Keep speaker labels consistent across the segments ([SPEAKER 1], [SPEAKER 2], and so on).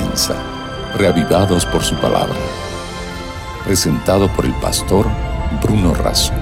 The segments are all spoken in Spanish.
[SPEAKER 1] comienza, reavivados por su palabra. Presentado por el pastor Bruno Razo.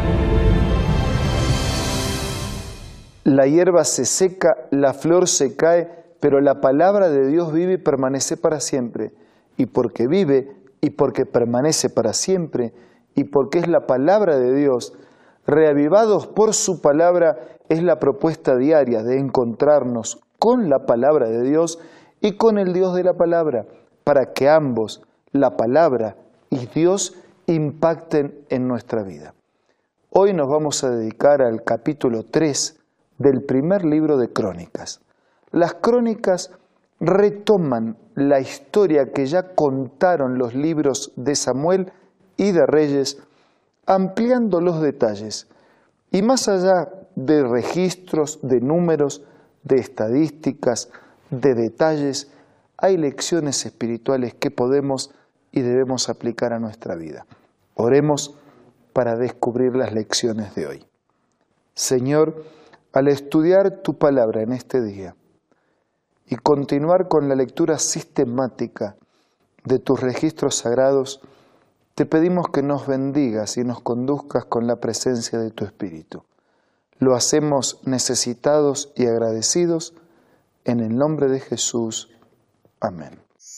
[SPEAKER 2] La hierba se seca, la flor se cae, pero la palabra de Dios vive y permanece para siempre. Y porque vive y porque permanece para siempre, y porque es la palabra de Dios, reavivados por su palabra, es la propuesta diaria de encontrarnos con la palabra de Dios y con el Dios de la palabra, para que ambos, la palabra y Dios, impacten en nuestra vida. Hoy nos vamos a dedicar al capítulo 3 del primer libro de Crónicas. Las Crónicas retoman la historia que ya contaron los libros de Samuel y de Reyes, ampliando los detalles. Y más allá de registros, de números, de estadísticas, de detalles, hay lecciones espirituales que podemos y debemos aplicar a nuestra vida. Oremos para descubrir las lecciones de hoy. Señor, al estudiar tu palabra en este día y continuar con la lectura sistemática de tus registros sagrados, te pedimos que nos bendigas y nos conduzcas con la presencia de tu Espíritu. Lo hacemos necesitados y agradecidos en el nombre de Jesús. Amén.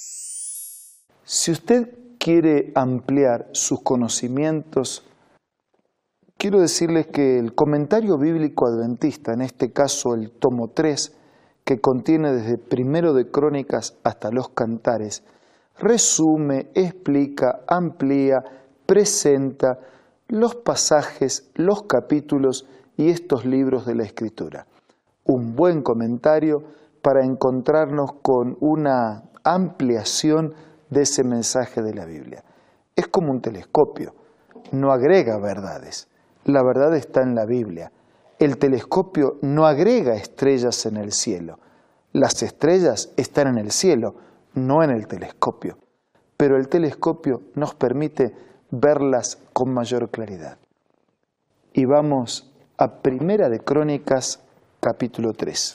[SPEAKER 2] Si usted quiere ampliar sus conocimientos, quiero decirles que el comentario bíblico adventista, en este caso el tomo 3, que contiene desde primero de Crónicas hasta los Cantares, resume, explica, amplía, presenta los pasajes, los capítulos y estos libros de la Escritura. Un buen comentario para encontrarnos con una ampliación de ese mensaje de la Biblia. Es como un telescopio, no agrega verdades. La verdad está en la Biblia. El telescopio no agrega estrellas en el cielo. Las estrellas están en el cielo, no en el telescopio. Pero el telescopio nos permite verlas con mayor claridad. Y vamos a Primera de Crónicas, capítulo 3.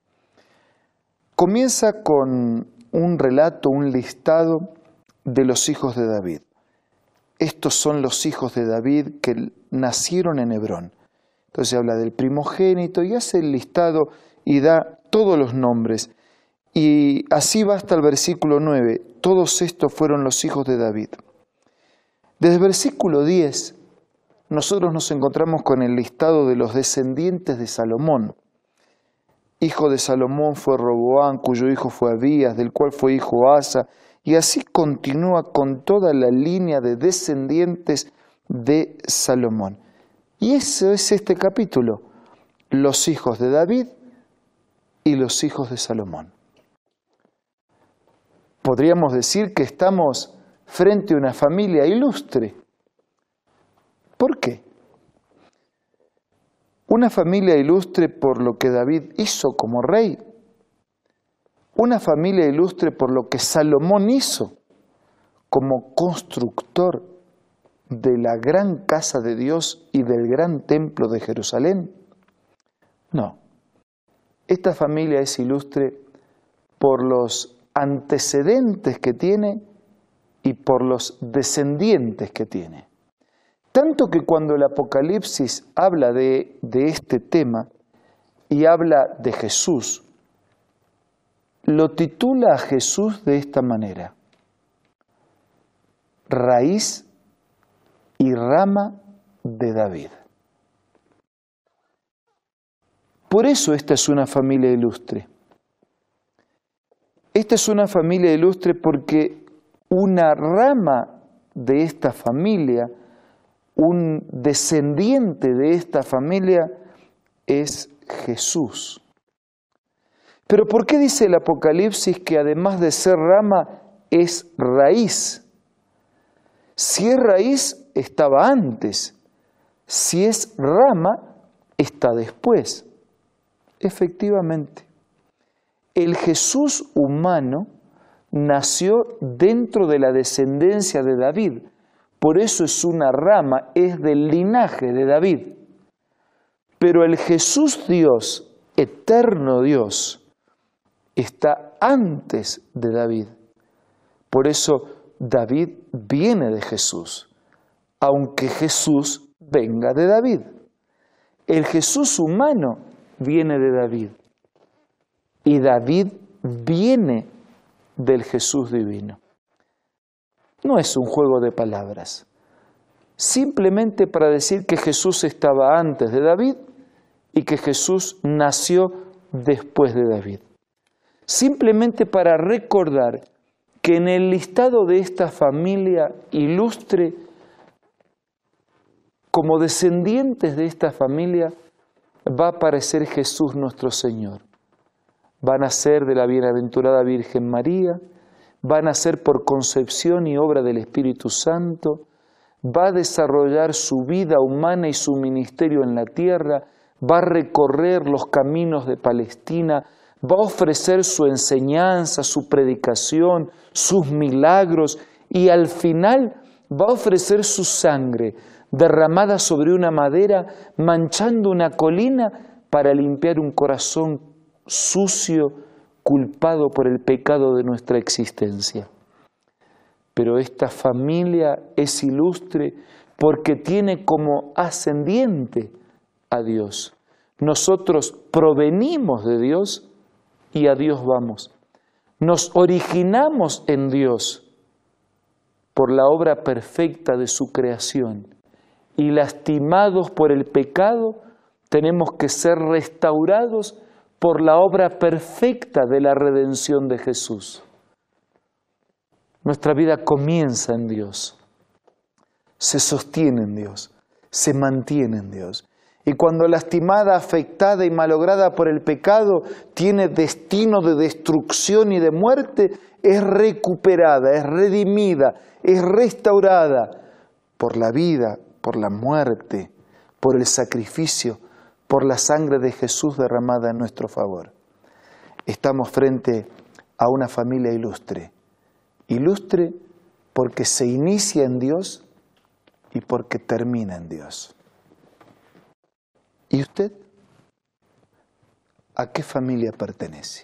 [SPEAKER 2] Comienza con un relato, un listado de los hijos de David. Estos son los hijos de David que nacieron en Hebrón. Entonces habla del primogénito y hace el listado y da todos los nombres. Y así va hasta el versículo 9. Todos estos fueron los hijos de David. Desde el versículo 10, nosotros nos encontramos con el listado de los descendientes de Salomón. Hijo de Salomón fue Roboam, cuyo hijo fue Abías, del cual fue hijo Asa, y así continúa con toda la línea de descendientes de Salomón. Y eso es este capítulo, los hijos de David y los hijos de Salomón. Podríamos decir que estamos frente a una familia ilustre. ¿Por qué? Una familia ilustre por lo que David hizo como rey. Una familia ilustre por lo que Salomón hizo como constructor de la gran casa de Dios y del gran templo de Jerusalén. No, esta familia es ilustre por los antecedentes que tiene y por los descendientes que tiene. Tanto que cuando el Apocalipsis habla de este tema y habla de Jesús, lo titula a Jesús de esta manera: raíz y rama de David. Por eso esta es una familia ilustre. Esta es una familia ilustre porque una rama de esta familia, un descendiente de esta familia es Jesús. Pero ¿por qué dice el Apocalipsis que además de ser rama es raíz? Si es raíz, estaba antes. Si es rama, está después. Efectivamente, el Jesús humano nació dentro de la descendencia de David. Por eso es una rama, es del linaje de David. Pero el Jesús Dios, eterno Dios, está antes de David. Por eso David viene de Jesús, aunque Jesús venga de David. El Jesús humano viene de David y David viene del Jesús divino. No es un juego de palabras, simplemente para decir que Jesús estaba antes de David y que Jesús nació después de David. Simplemente para recordar que en el listado de esta familia ilustre, como descendientes de esta familia, va a aparecer Jesús nuestro Señor. Va a nacer de la bienaventurada Virgen María, va a nacer por concepción y obra del Espíritu Santo, va a desarrollar su vida humana y su ministerio en la tierra, va a recorrer los caminos de Palestina, va a ofrecer su enseñanza, su predicación, sus milagros y al final va a ofrecer su sangre derramada sobre una madera, manchando una colina para limpiar un corazón sucio, culpado por el pecado de nuestra existencia. Pero esta familia es ilustre porque tiene como ascendiente a Dios. Nosotros provenimos de Dios y a Dios vamos. Nos originamos en Dios por la obra perfecta de su creación y lastimados por el pecado tenemos que ser restaurados por la obra perfecta de la redención de Jesús. Nuestra vida comienza en Dios, se sostiene en Dios, se mantiene en Dios. Y cuando lastimada, afectada y malograda por el pecado, tiene destino de destrucción y de muerte, es recuperada, es redimida, es restaurada por la vida, por la muerte, por el sacrificio, por la sangre de Jesús derramada en nuestro favor. Estamos frente a una familia ilustre. Ilustre porque se inicia en Dios y porque termina en Dios. ¿Y usted? ¿A qué familia pertenece?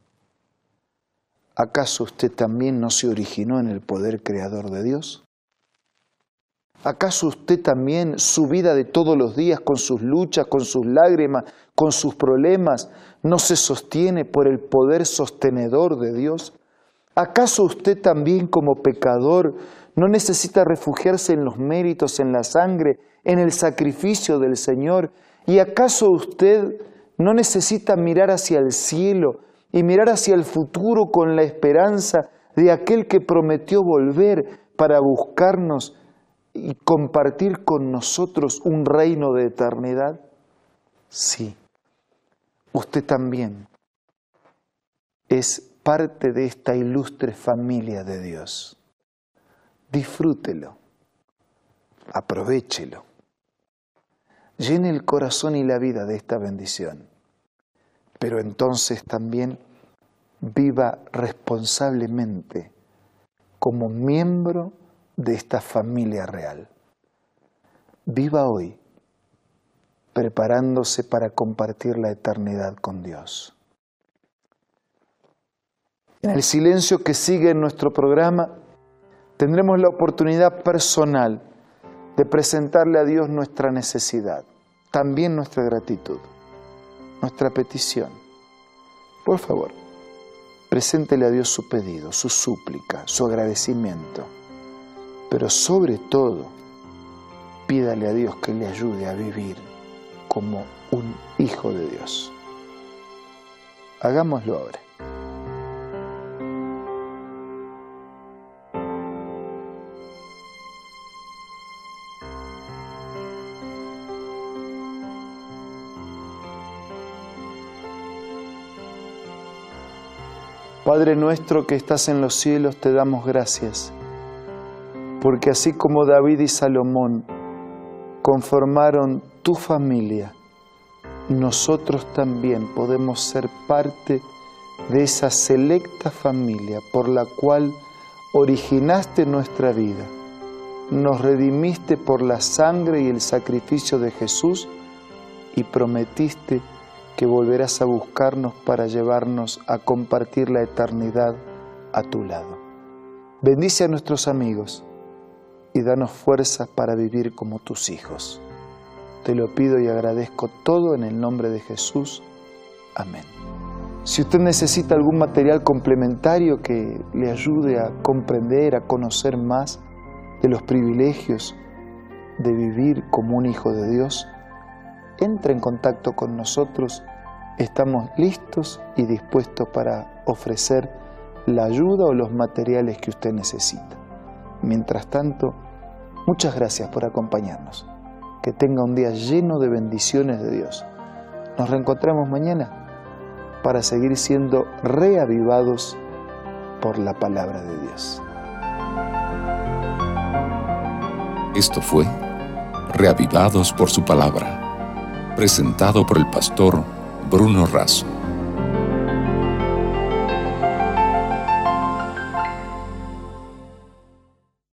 [SPEAKER 2] ¿Acaso usted también no se originó en el poder creador de Dios? ¿Acaso usted también, su vida de todos los días, con sus luchas, con sus lágrimas, con sus problemas, no se sostiene por el poder sostenedor de Dios? ¿Acaso usted también, como pecador, no necesita refugiarse en los méritos, en la sangre, en el sacrificio del Señor? ¿Y acaso usted no necesita mirar hacia el cielo y mirar hacia el futuro con la esperanza de aquel que prometió volver para buscarnos y compartir con nosotros un reino de eternidad? Sí, usted también es parte de esta ilustre familia de Dios. Disfrútelo, aprovéchelo, llene el corazón y la vida de esta bendición, pero entonces también viva responsablemente como miembro de esta familia real. Viva hoy preparándose para compartir la eternidad con Dios. En el silencio que sigue en nuestro programa tendremos la oportunidad personal de presentarle a Dios nuestra necesidad, también nuestra gratitud, nuestra petición. Por favor, preséntele a Dios su pedido, su súplica, su agradecimiento. Pero sobre todo, pídale a Dios que le ayude a vivir como un hijo de Dios. Hagámoslo ahora. Padre nuestro que estás en los cielos, te damos gracias, porque así como David y Salomón conformaron tu familia, nosotros también podemos ser parte de esa selecta familia por la cual originaste nuestra vida, nos redimiste por la sangre y el sacrificio de Jesús y prometiste que volverás a buscarnos para llevarnos a compartir la eternidad a tu lado. bendice a nuestros amigos y danos fuerzas para vivir como tus hijos. Te lo pido y agradezco todo en el nombre de Jesús. Amén. Si usted necesita algún material complementario que le ayude a comprender, a conocer más de los privilegios de vivir como un hijo de Dios, entre en contacto con nosotros. Estamos listos y dispuestos para ofrecer la ayuda o los materiales que usted necesita. Mientras tanto, muchas gracias por acompañarnos. Que tenga un día lleno de bendiciones de Dios. Nos reencontramos mañana para seguir siendo reavivados por la palabra de Dios.
[SPEAKER 1] Esto fue Reavivados por su palabra, presentado por el pastor Bruno Razo.